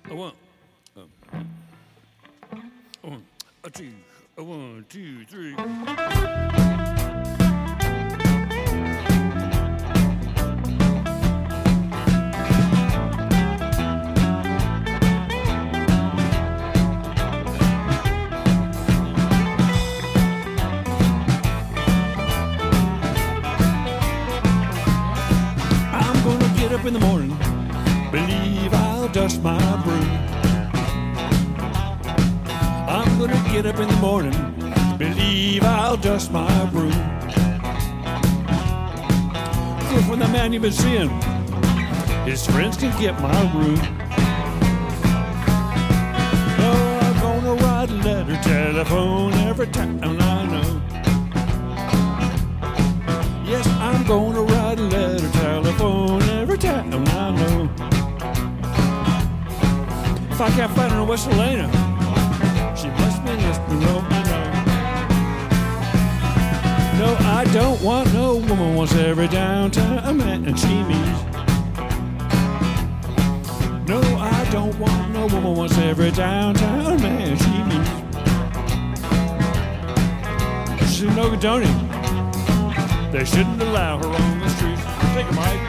A one, a two, a 1, 2, 3. I'm gonna get up in the morning, believe I'll dust my broom. I'm gonna get up in the morning, believe I'll dust my broom. Cause when the man you've been seeing, his friends can get my room. Oh, I'm gonna write a letter, telephone every time I know. Yes, I'm gonna write a letter, telephone every time I know. If I can't find her in West Helena, she must be listening, no, I know. No, I don't want no woman wants every downtown man she meets. No, I don't want no woman wants every downtown man she meets. She's no good, don't he? They shouldn't allow her on the streets. Take it, Mike.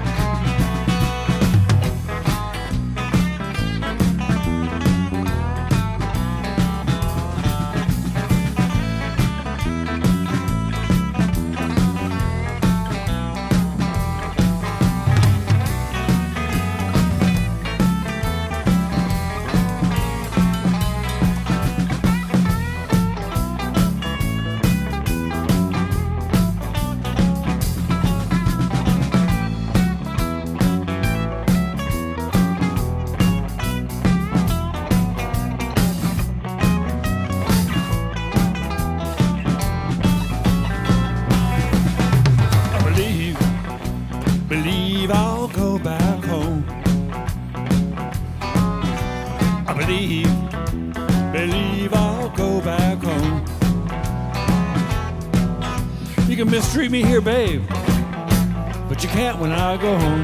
Believe I'll go back home. I believe I'll go back home. You can mistreat me here, babe, but you can't when I go home.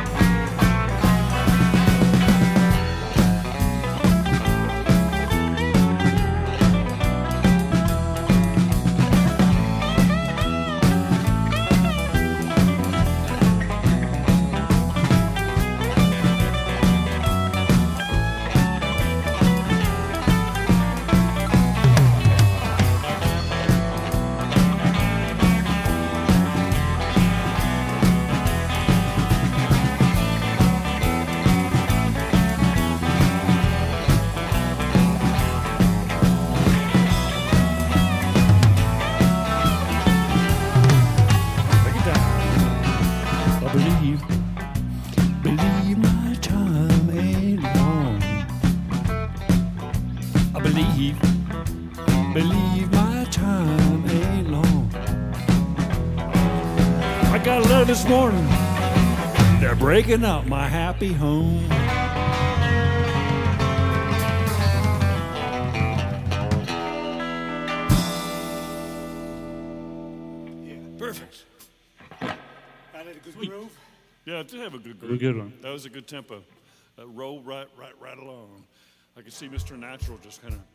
Believe my time ain't long. I believe my time ain't long. I got a letter this morning. They're breaking up my happy home. Yeah, Perfect. I had a good groove. Yeah, I did have a good Very good one. That was a good tempo. Roll right along. I could see Mr. Natural just kind of